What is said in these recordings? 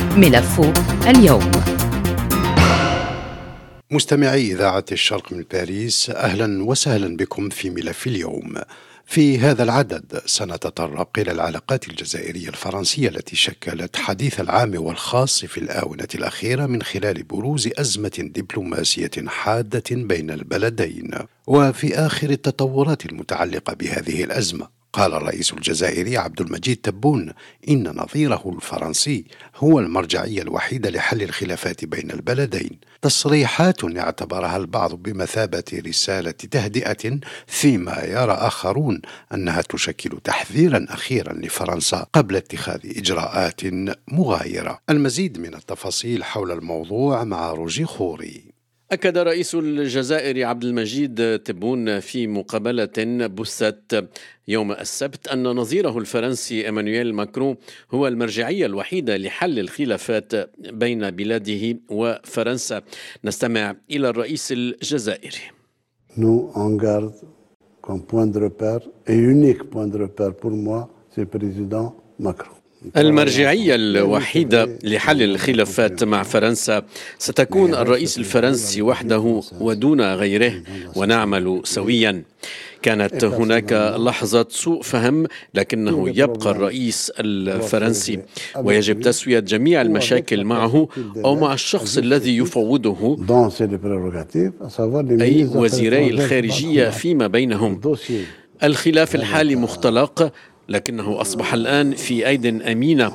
ملف اليوم. مستمعي إذاعة الشرق من باريس، أهلا وسهلا بكم في ملف اليوم. في هذا العدد سنتطرق إلى العلاقات الجزائرية الفرنسية التي شكلت حديث العام والخاص في الآونة الأخيرة من خلال بروز أزمة دبلوماسية حادة بين البلدين. وفي آخر التطورات المتعلقة بهذه الأزمة، قال الرئيس الجزائري عبد المجيد تبون إن نظيره الفرنسي هو المرجعية الوحيدة لحل الخلافات بين البلدين، تصريحات اعتبرها البعض بمثابة رسالة تهدئة، فيما يرى آخرون أنها تشكل تحذيرا أخيرا لفرنسا قبل اتخاذ إجراءات مغايرة. المزيد من التفاصيل حول الموضوع مع روجي خوري. أكد رئيس الجزائر عبد المجيد تبون في مقابلة بثت يوم السبت أن نظيره الفرنسي إيمانويل ماكرون هو المرجعية الوحيدة لحل الخلافات بين بلاده وفرنسا. نستمع إلى الرئيس الجزائري. Nous en garde comme point de repère et unique point de repère pour moi, c'est le président Macron. المرجعية الوحيدة لحل الخلافات مع فرنسا ستكون الرئيس الفرنسي وحده ودون غيره، ونعمل سويا. كانت هناك لحظة سوء فهم، لكنه يبقى الرئيس الفرنسي، ويجب تسوية جميع المشاكل معه أو مع الشخص الذي يفوضه، أي وزيري الخارجية فيما بينهم. الخلاف الحالي مختلق، لكنه أصبح الآن في أيد أمينة،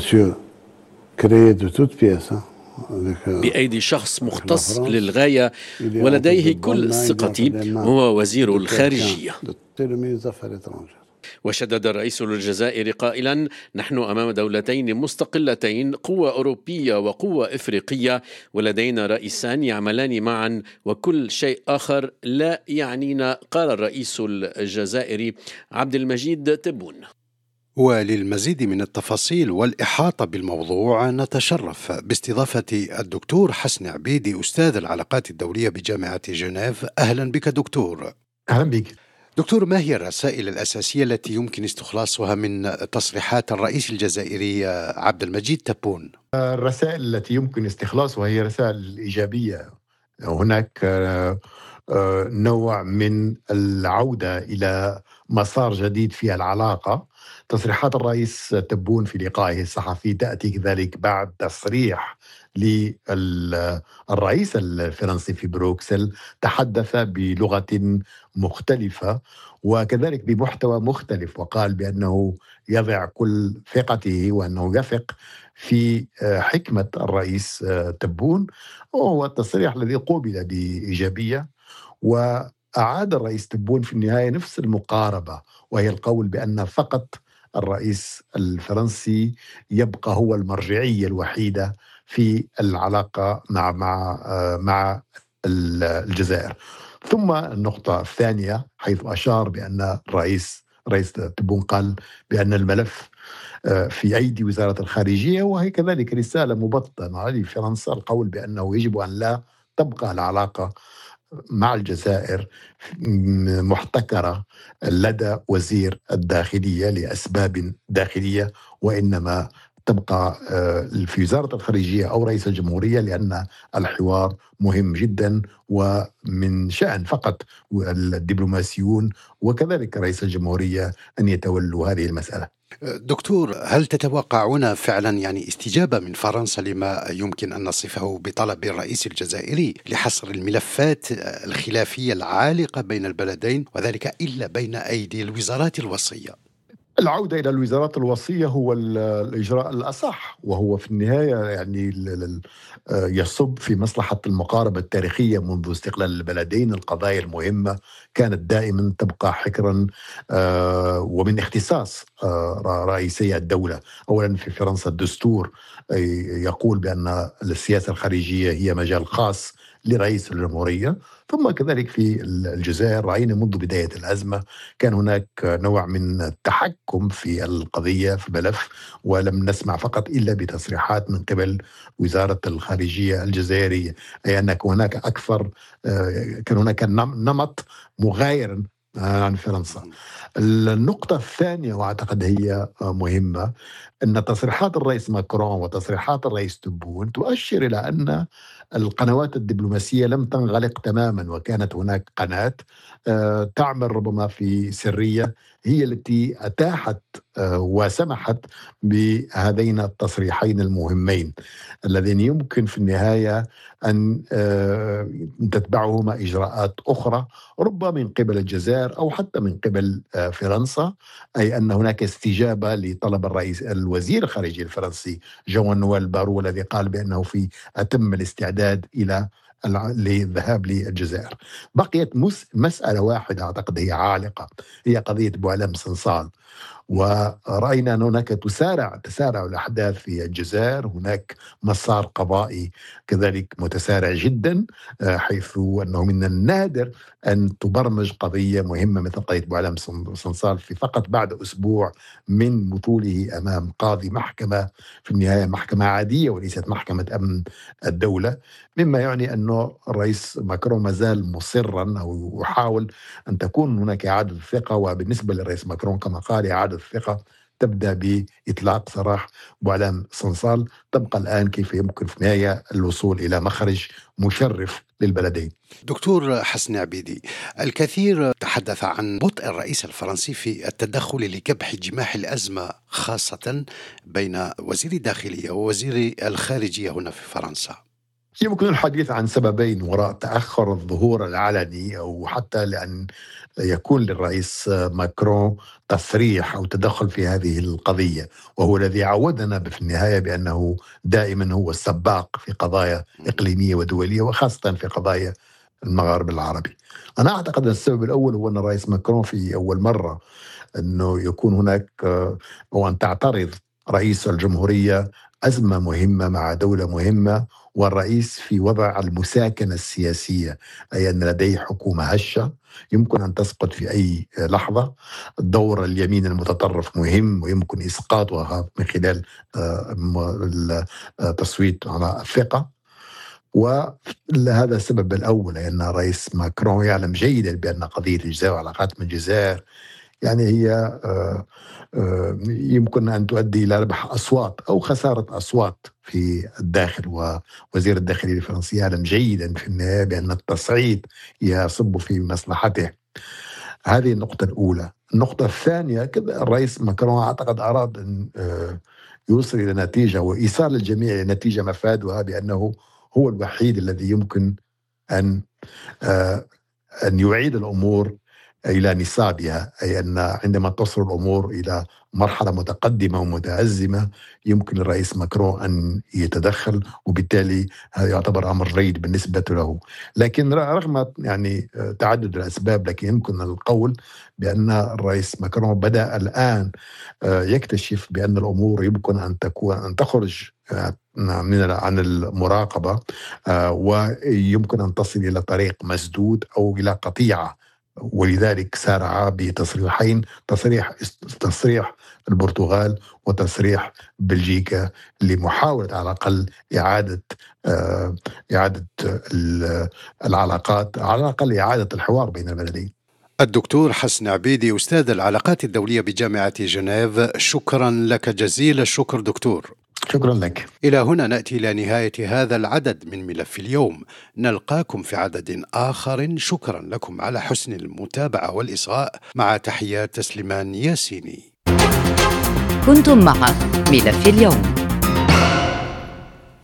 بأيدي شخص مختص للغاية ولديه كل ثقتي، وهو وزير الخارجية. وشدد الرئيس الجزائري قائلا: نحن أمام دولتين مستقلتين، قوة أوروبية وقوة إفريقية، ولدينا رئيسان يعملان معا وكل شيء آخر لا يعنينا، قال الرئيس الجزائري عبد المجيد تبون. وللمزيد من التفاصيل والإحاطة بالموضوع نتشرف باستضافة الدكتور حسن عبيدي، أستاذ العلاقات الدولية بجامعة جنيف. أهلا بك دكتور. أهلا بك دكتور. ما هي الرسائل الأساسية التي يمكن استخلاصها من تصريحات الرئيس الجزائري عبد المجيد تبون؟ الرسائل التي يمكن استخلاصها هي رسائل إيجابية. هناك نوع من العودة إلى مسار جديد في العلاقة. تصريحات الرئيس تبون في لقائه الصحفي تأتي كذلك بعد تصريح للرئيس الفرنسي في بروكسل، تحدث بلغة مختلفة وكذلك بمحتوى مختلف، وقال بأنه يضع كل ثقته وأنه يثق في حكمة الرئيس تبون، وهو التصريح الذي قوبل بإيجابية. وأعاد الرئيس تبون في النهاية نفس المقاربة، وهي القول بأن فقط الرئيس الفرنسي يبقى هو المرجعية الوحيدة في العلاقة مع الجزائر. ثم النقطة الثانية، حيث أشار بأن رئيس تبون قال بأن الملف في أيدي وزارة الخارجية، وهي كذلك رسالة مبطنة لفرنسا، القول بأنه يجب أن لا تبقى العلاقة مع الجزائر محتكرة لدى وزير الداخلية لأسباب داخلية، وإنما تبقى في وزارة الخارجية أو رئيس الجمهورية، لأن الحوار مهم جدا ومن شأن فقط الدبلوماسيون وكذلك رئيس الجمهورية أن يتولوا هذه المسألة. دكتور، هل تتوقعون فعلا استجابة من فرنسا لما يمكن أن نصفه بطلب الرئيس الجزائري لحصر الملفات الخلافية العالقة بين البلدين، وذلك إلا بين أيدي الوزارات الوصية؟ العودة إلى الوزارات الوصية هو الإجراء الأصح، وهو في النهاية يصب في مصلحة المقاربة التاريخية منذ استقلال البلدين. القضايا المهمة كانت دائما تبقى حكرا ومن اختصاص رئيسي الدولة. أولا في فرنسا الدستور يقول بأن السياسة الخارجية هي مجال خاص لرئيس الجمهورية. ثم كذلك في الجزائر رأينا منذ بداية الأزمة كان هناك نوع من التحكم في القضية في الملف، ولم نسمع فقط إلا بتصريحات من قبل وزارة الخارجية الجزائرية، أي أن هناك كان هناك نمط مغاير عن فرنسا. النقطة الثانية وأعتقد هي مهمة، أن تصريحات الرئيس ماكرون وتصريحات الرئيس تبون تؤشر إلى أن القنوات الدبلوماسية لم تنغلق تماما، وكانت هناك قناة تعمل ربما في سرية هي التي أتاحت وسمحت بهذين التصريحين المهمين اللذين يمكن في النهاية أن تتبعهما إجراءات أخرى ربما من قبل الجزائر أو حتى من قبل فرنسا، أي أن هناك استجابة لطلب الوزير الخارجي الفرنسي جوان نويل بارو الذي قال بأنه في أتم الاستعداد إلى للذهاب للجزائر. بقيت مسألة واحدة أعتقد هي عالقة، هي قضية بوعلام سنصال، ورأينا أن هناك تسارع الأحداث في الجزائر، هناك مسار قضائي كذلك متسارع جدا، حيث أنه من النادر أن تبرمج قضية مهمة مثل قضية بوعلام سنصال في فقط بعد أسبوع من وصوله أمام قاضي محكمة في النهاية محكمة عادية وليست محكمة أمن الدولة، مما يعني أنه الرئيس ماكرون ما زال مصرا أو يحاول أن تكون هناك إعادة الثقة. وبالنسبة للرئيس ماكرون كما قال إعادة الثقة تبدأ بإطلاق سراح بوعلام سنصال. تبقى الآن كيف يمكن في النهاية الوصول إلى مخرج مشرف للبلدين. دكتور حسن عبيدي، الكثير تحدث عن بطء الرئيس الفرنسي في التدخل لكبح جماح الأزمة، خاصة بين وزير الداخلية ووزير الخارجية هنا في فرنسا. يمكن الحديث عن سببين وراء تأخر الظهور العلني، أو حتى لأن يكون للرئيس ماكرون تصريح أو تدخل في هذه القضية، وهو الذي عودنا في النهاية بأنه دائما هو السباق في قضايا إقليمية ودولية وخاصة في قضايا المغرب العربي. أنا أعتقد أن السبب الأول هو أن الرئيس ماكرون في أول مرة أنه يكون هناك أو أن تعترض رئيس الجمهورية أزمة مهمة مع دولة مهمة، والرئيس في وضع المساكنة السياسية، أي أن لديه حكومة هشة يمكن أن تسقط في أي لحظة. دور اليمين المتطرف مهم ويمكن إسقاطها من خلال التصويت على الثقة. وهذا السبب الأول، لأن الرئيس ماكرون يعلم جيدا بأن قضية الجزائر وعلاقات من الجزائر يعني هي يمكن أن تؤدي إلى ربح أصوات أو خسارة أصوات في الداخل. ووزير الداخلية الفرنسي يعلم جيدا في النهاية بأن التصعيد يصب في مصلحته. هذه النقطة الأولى. النقطة الثانية، كذا الرئيس ماكرون أعتقد أراد أن يوصل إلى نتيجة وإيصال الجميع إلى نتيجة مفادها بأنه هو الوحيد الذي يمكن أن يعيد الأمور إلى نصابها، أي أن عندما تصل الأمور إلى مرحلة متقدمة ومتأزمة يمكن الرئيس ماكرون أن يتدخل، وبالتالي هذا يعتبر أمر جيد بالنسبة له. لكن رغم يعني تعدد الأسباب، لكن يمكن القول بأن الرئيس ماكرون بدأ الآن يكتشف بأن الأمور يمكن أن تخرج عن المراقبة، ويمكن أن تصل إلى طريق مسدود أو إلى قطيعة. ولذلك سارع بتصريحين، تصريح البرتغال وتصريح بلجيكا لمحاولة على الأقل إعادة العلاقات، على الأقل إعادة الحوار بين البلدين. الدكتور حسن عبيدي، أستاذ العلاقات الدولية بجامعة جنيف، شكرا لك جزيل الشكر دكتور. شكرا لك. إلى هنا نأتي إلى نهاية هذا العدد من ملف اليوم. نلقاكم في عدد آخر. شكرا لكم على حسن المتابعة والإصغاء. مع تحيات سليمان ياسيني. كنتم مع ملف اليوم.